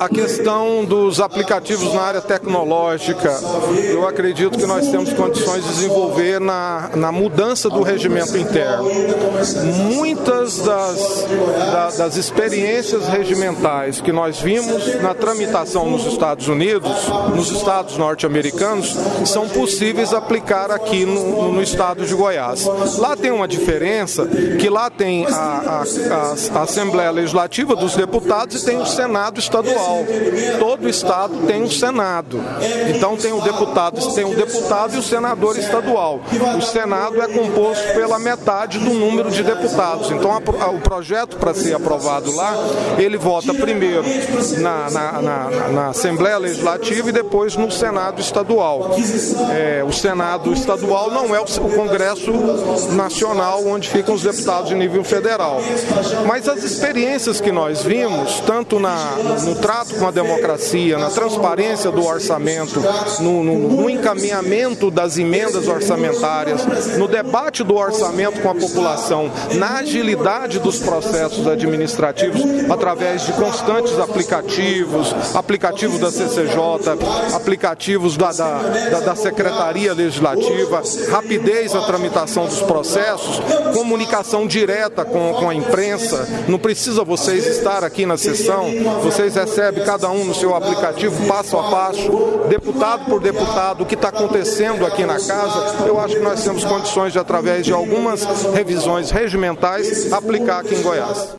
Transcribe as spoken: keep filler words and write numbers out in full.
A questão dos aplicativos na área tecnológica, eu acredito que nós temos condições de desenvolver na, na mudança do regimento interno. Muitas das, da, das experiências regimentais que nós vimos na tramitação nos Estados Unidos, nos estados norte-americanos, são possíveis aplicar aqui no, no estado de Goiás. Lá tem uma diferença, que lá tem a, a, a Assembleia Legislativa dos Deputados e tem o Senado Estadual. Todo estado tem um Senado. Então tem o deputado, tem o deputado e o senador estadual. O Senado é composto pela metade do número de deputados. Então a, a, o projeto para ser aprovado lá, ele vota primeiro na, na, na, na Assembleia Legislativa e depois no Senado Estadual. É, o Senado Estadual não é o, o Congresso Nacional, onde ficam os deputados de nível federal. Mas as experiências que nós vimos, tanto na, no trato com a democracia, na transparência do orçamento, no, no, no encaminhamento das emendas orçamentárias, no debate do orçamento com a população, na agilidade dos processos administrativos, através de constantes aplicativos, aplicativos da C C J, aplicativos da, da, da, da Secretaria Legislativa, rapidez na tramitação dos processos, comunicação direta com, com a imprensa. Não precisa vocês estar aqui na sessão, vocês recebem cada um no seu aplicativo, passo a passo, deputado por deputado, o que está acontecendo aqui na casa. Eu acho que nós temos condições de, através de algumas revisões regimentais, aplicar aqui em Goiás.